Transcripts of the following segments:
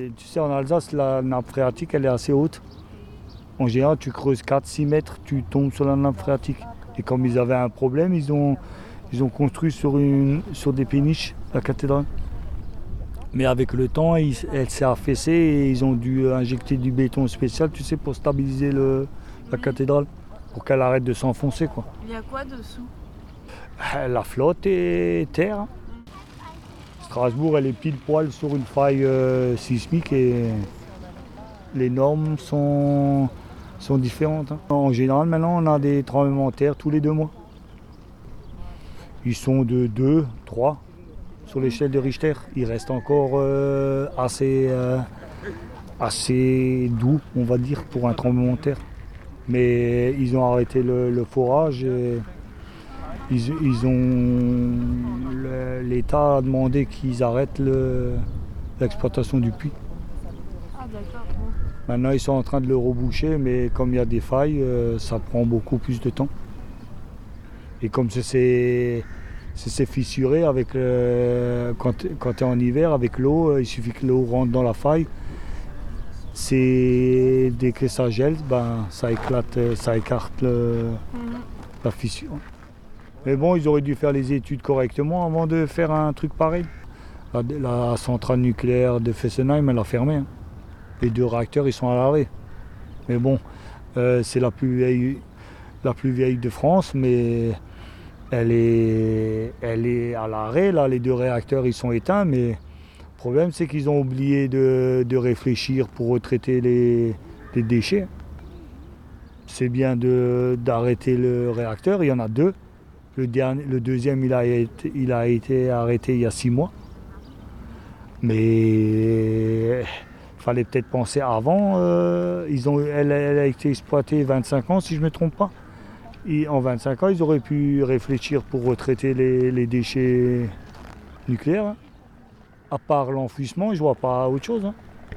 tu sais, en Alsace, la nappe phréatique, elle est assez haute. En général, tu creuses 4-6 mètres, tu tombes sur la nappe phréatique. Et comme ils avaient un problème, ils ont construit sur des péniches la cathédrale. Mais avec le temps, elle s'est affaissée et ils ont dû injecter du béton spécial, tu sais, pour stabiliser la cathédrale, pour qu'elle arrête de s'enfoncer, quoi. Il y a quoi dessous? La flotte et terre. Strasbourg, elle est pile poil sur une faille sismique et les normes sont différentes. En général, maintenant, on a des tremblements de terre tous les 2 mois. Ils sont de 2, 3 sur l'échelle de Richter. Ils restent encore assez doux, on va dire, pour un tremblement de terre. Mais ils ont arrêté le forage et l'État a demandé qu'ils arrêtent l'exploitation du puits. Ah d'accord. Maintenant, ils sont en train de le reboucher, mais comme il y a des failles, ça prend beaucoup plus de temps. Et comme c'est fissuré avec quand tu es en hiver, avec l'eau, il suffit que l'eau rentre dans la faille. Dès que ça gèle, ça éclate, ça écarte la fissure. Mais bon, ils auraient dû faire les études correctement avant de faire un truc pareil. La centrale nucléaire de Fessenheim, elle a fermé. Les 2 réacteurs, ils sont à l'arrêt. Mais bon, c'est la plus vieille de France, mais elle est à l'arrêt. Là, les 2 réacteurs, ils sont éteints, mais le problème, c'est qu'ils ont oublié de réfléchir pour retraiter les déchets. C'est bien d'arrêter le réacteur, il y en a 2. Le deuxième, il a été arrêté il y a 6 mois. Mais il fallait peut-être penser avant. Elle a été exploitée 25 ans, si je ne me trompe pas. Et en 25 ans, ils auraient pu réfléchir pour retraiter les déchets nucléaires. Hein. À part l'enfouissement, je ne vois pas autre chose. Hein.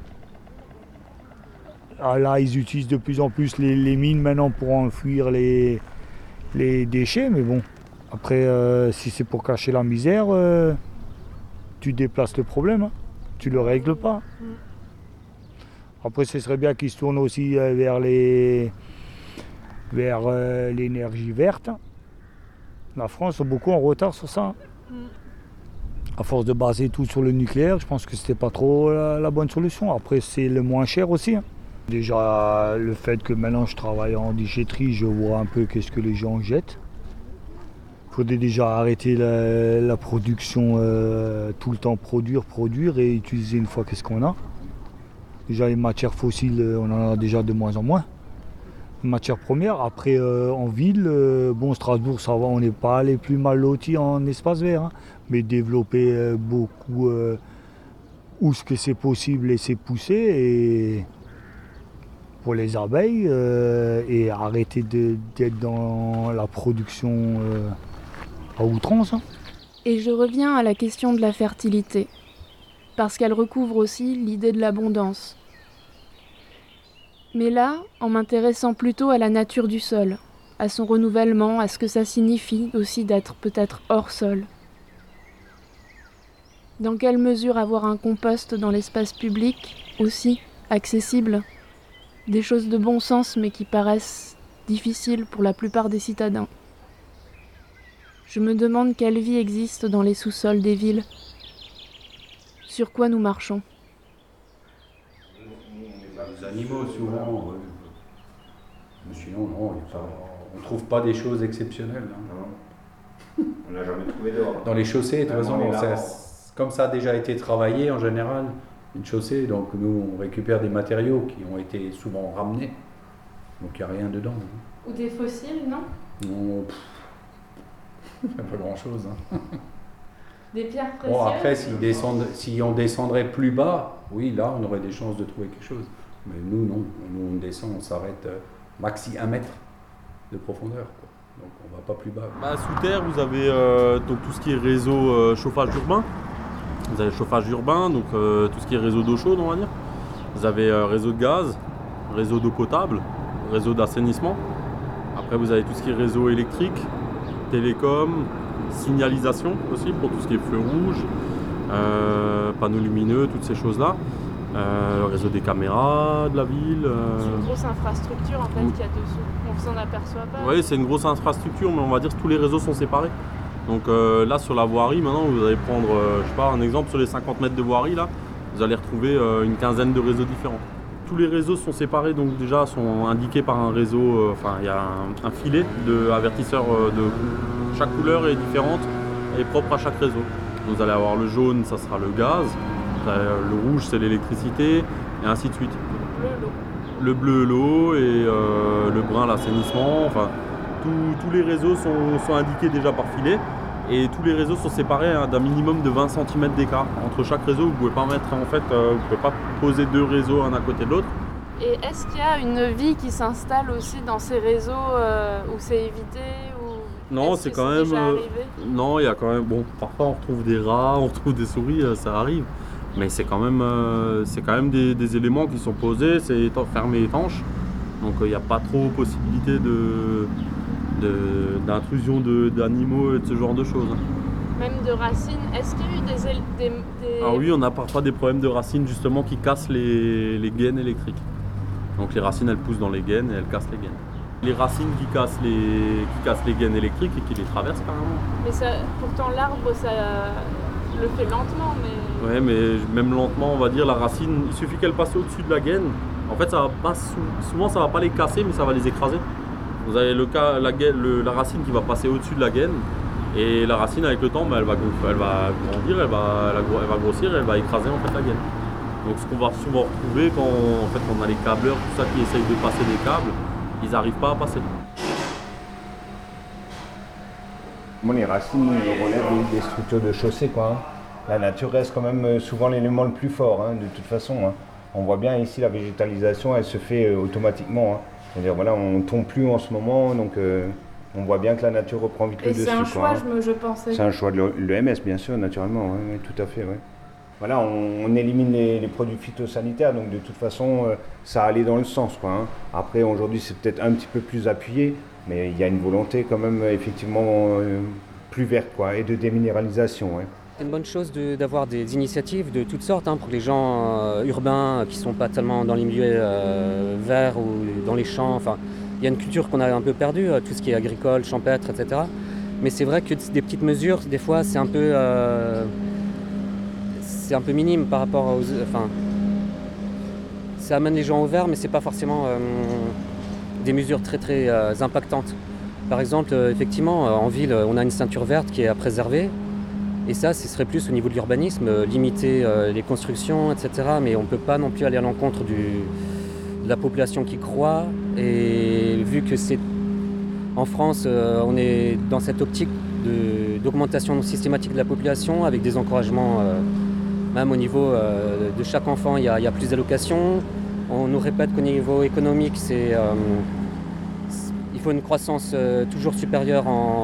Ah, là, ils utilisent de plus en plus les mines maintenant pour enfouir les déchets, mais bon. Après, si c'est pour cacher la misère, tu déplaces le problème, hein. Tu ne le règles pas. Après, ce serait bien qu'ils se tournent aussi vers l'énergie verte. La France est beaucoup en retard sur ça. À force de baser tout sur le nucléaire, je pense que c'était pas trop la bonne solution. Après, c'est le moins cher aussi. Hein. Déjà, le fait que maintenant je travaille en déchetterie, je vois un peu qu'est-ce que les gens jettent. Il faudrait déjà arrêter la production, tout le temps produire et utiliser une fois qu'est-ce qu'on a. Déjà les matières fossiles, on en a déjà de moins en moins. Les matières premières, après en ville, Strasbourg ça va, on n'est pas les plus mal lotis en espace vert, hein, mais développer beaucoup où ce que c'est possible et c'est poussé et pour les abeilles et arrêter d'être dans la production à outrance. Hein. Et je reviens à la question de la fertilité, parce qu'elle recouvre aussi l'idée de l'abondance. Mais là, en m'intéressant plutôt à la nature du sol, à son renouvellement, à ce que ça signifie aussi d'être peut-être hors sol. Dans quelle mesure avoir un compost dans l'espace public, aussi accessible? Des choses de bon sens mais qui paraissent difficiles pour la plupart des citadins. Je me demande quelle vie existe dans les sous-sols des villes. Sur quoi nous marchons? Les animaux, souvent. Mais sinon, non, on ne trouve pas des choses exceptionnelles. Hein. On n'a jamais trouvé dehors. Dans les chaussées, de toute façon, comme ça a déjà été travaillé en général, une chaussée, donc nous, on récupère des matériaux qui ont été souvent ramenés. Donc il n'y a rien dedans. Hein. Ou des fossiles, non? Non, pas grand-chose. Hein. Des pierres précieuses? Bon, après, si on descendrait plus bas, oui, là, on aurait des chances de trouver quelque chose. Mais nous, non. Nous, on descend, on s'arrête maxi 1 mètre de profondeur. Quoi. Donc, on ne va pas plus bas. Sous terre, vous avez donc, tout ce qui est réseau chauffage urbain. Vous avez le chauffage urbain, donc tout ce qui est réseau d'eau chaude, on va dire. Vous avez réseau de gaz, réseau d'eau potable, réseau d'assainissement. Après, vous avez tout ce qui est réseau électrique, télécom, signalisation aussi pour tout ce qui est feux rouges, panneaux lumineux, toutes ces choses-là. le réseau des caméras de la ville. C'est une grosse infrastructure en fait qu'il y a dessous. On s'en aperçoit pas. Oui, c'est une grosse infrastructure, mais on va dire que tous les réseaux sont séparés. Donc là, sur la voirie, maintenant, vous allez prendre, je sais pas, un exemple sur les 50 mètres de voirie, là, vous allez retrouver une quinzaine de réseaux différents. Tous les réseaux sont séparés, donc déjà sont indiqués par un réseau, il y a un filet d'avertisseurs de chaque couleur est différente et propre à chaque réseau. Vous allez avoir le jaune, ça sera le gaz, le rouge, c'est l'électricité, et ainsi de suite. Le bleu, l'eau, et le brun, l'assainissement. Enfin, tous les réseaux sont indiqués déjà par filet. Et tous les réseaux sont séparés d'un minimum de 20 cm d'écart. Entre chaque réseau, vous pouvez pas mettre, vous pouvez pas poser deux réseaux un à côté de l'autre. Et est-ce qu'il y a une vie qui s'installe aussi dans ces réseaux où c'est évité ou... Non, c'est quand même. Non, il y a quand même. Bon, parfois on retrouve des rats, on retrouve des souris, ça arrive. Mais c'est quand même des éléments qui sont posés, c'est fermé étanche. Donc il n'y a pas trop possibilité d'intrusion d'animaux et de ce genre de choses. Même de racines, est-ce qu'il y a eu des... Ah oui, on a parfois des problèmes de racines justement qui cassent les gaines électriques. Donc les racines elles poussent dans les gaines et elles cassent les gaines. Les racines qui cassent les gaines électriques et qui les traversent carrément. Mais ça, pourtant l'arbre ça le fait lentement mais... Ouais, mais même lentement on va dire, la racine, il suffit qu'elle passe au-dessus de la gaine. En fait ça va pas souvent ça va pas les casser mais ça va les écraser. Vous avez la racine qui va passer au-dessus de la gaine et la racine avec le temps elle va grandir, elle va grossir et elle va écraser en fait la gaine. Donc ce qu'on va souvent retrouver quand on a les câbleurs, tout ça qui essayent de passer des câbles, ils n'arrivent pas à passer. Bon, les racines relèvent des structures de chaussée, quoi. Hein. La nature reste quand même souvent l'élément le plus fort, hein, de toute façon. Hein. On voit bien ici la végétalisation, elle se fait automatiquement. Hein. C'est-à-dire voilà, on ne tombe plus en ce moment, donc on voit bien que la nature reprend vite le dessus. Et c'est un choix, hein. je pensais. C'est un choix de l'EMS, bien sûr, naturellement, oui, tout à fait. Ouais. Voilà, on élimine les produits phytosanitaires, donc de toute façon, ça allait dans le sens. Quoi, hein. Après, aujourd'hui, c'est peut-être un petit peu plus appuyé, mais il y a une volonté quand même, effectivement, plus verte, quoi, et de déminéralisation. Ouais. C'est une bonne chose d'avoir des initiatives de toutes sortes pour les gens urbains qui ne sont pas tellement dans les milieux verts ou dans les champs. Enfin, il y a une culture qu'on a un peu perdue, tout ce qui est agricole, champêtre, etc. Mais c'est vrai que des petites mesures, des fois, c'est un peu minime par rapport aux... Enfin, ça amène les gens au vert, mais ce n'est pas forcément des mesures très très impactantes. Par exemple, effectivement, en ville, on a une ceinture verte qui est à préserver. Et ça, ce serait plus au niveau de l'urbanisme, limiter les constructions, etc. Mais on ne peut pas non plus aller à l'encontre de la population qui croît. Et vu que c'est en France, on est dans cette optique d'augmentation systématique de la population, avec des encouragements, même au niveau de chaque enfant, il y a plus d'allocations. On nous répète qu'au niveau économique, il faut une croissance toujours supérieure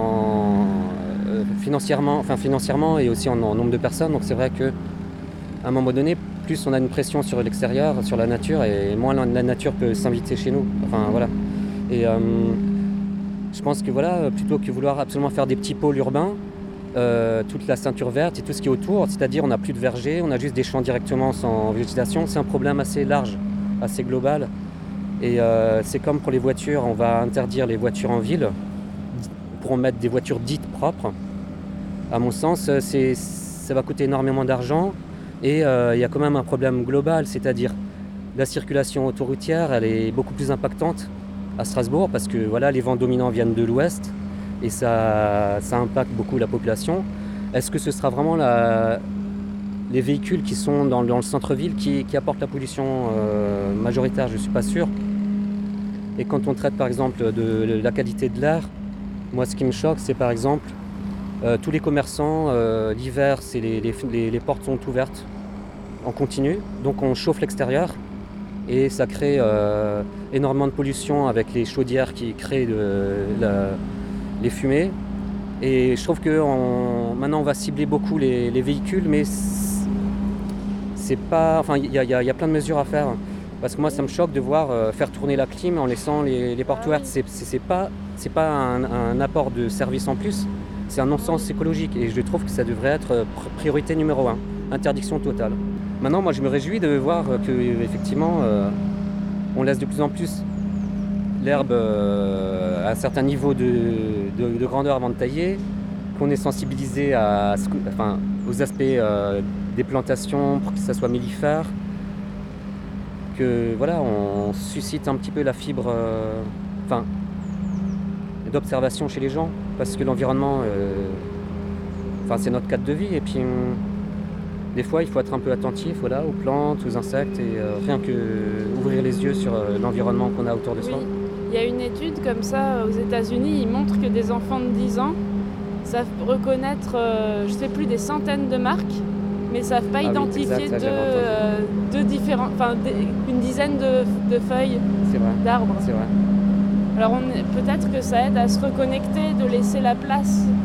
financièrement et aussi en nombre de personnes. Donc c'est vrai qu'à un moment donné, plus on a une pression sur l'extérieur, sur la nature, et moins la nature peut s'inviter chez nous. Enfin voilà. Et je pense que voilà, plutôt que vouloir absolument faire des petits pôles urbains, toute la ceinture verte et tout ce qui est autour, c'est-à-dire on n'a plus de vergers, on a juste des champs directement sans végétation, c'est un problème assez large, assez global. Et c'est comme pour les voitures, on va interdire les voitures en ville pour en mettre des voitures dites propres. À mon sens, ça va coûter énormément d'argent et il y a quand même un problème global, c'est-à-dire la circulation autoroutière, elle est beaucoup plus impactante à Strasbourg parce que voilà, les vents dominants viennent de l'ouest et ça impacte beaucoup la population. Est-ce que ce sera vraiment les véhicules qui sont dans le centre-ville qui apportent la pollution majoritaire? Je ne suis pas sûr. Et quand on traite par exemple de la qualité de l'air, moi ce qui me choque c'est par exemple tous les commerçants, l'hiver les portes sont ouvertes en continu, donc on chauffe l'extérieur et ça crée énormément de pollution avec les chaudières qui créent les fumées. Et je trouve que maintenant on va cibler beaucoup les véhicules, mais c'est pas, enfin il y a plein de mesures à faire. Parce que moi ça me choque de voir faire tourner la clim en laissant les portes ouvertes. C'est pas un apport de service en plus, c'est un non-sens écologique et je trouve que ça devrait être priorité numéro 1, interdiction totale. Maintenant, moi, je me réjouis de voir que effectivement, on laisse de plus en plus l'herbe à un certain niveau de grandeur avant de tailler, qu'on est sensibilisé aux aspects des plantations pour que ça soit mellifère, que voilà, on suscite un petit peu la fibre d'observation chez les gens, parce que l'environnement, c'est notre cadre de vie, et puis des fois il faut être un peu attentif aux plantes, aux insectes, et rien que ouvrir les yeux sur l'environnement qu'on a autour de soi. Il y a une étude comme ça aux États-Unis, ils montrent que des enfants de 10 ans savent reconnaître, je sais plus, des centaines de marques, mais savent pas identifier une dizaine de feuilles d'arbres. C'est vrai. Alors peut-être que ça aide à se reconnecter, de laisser la place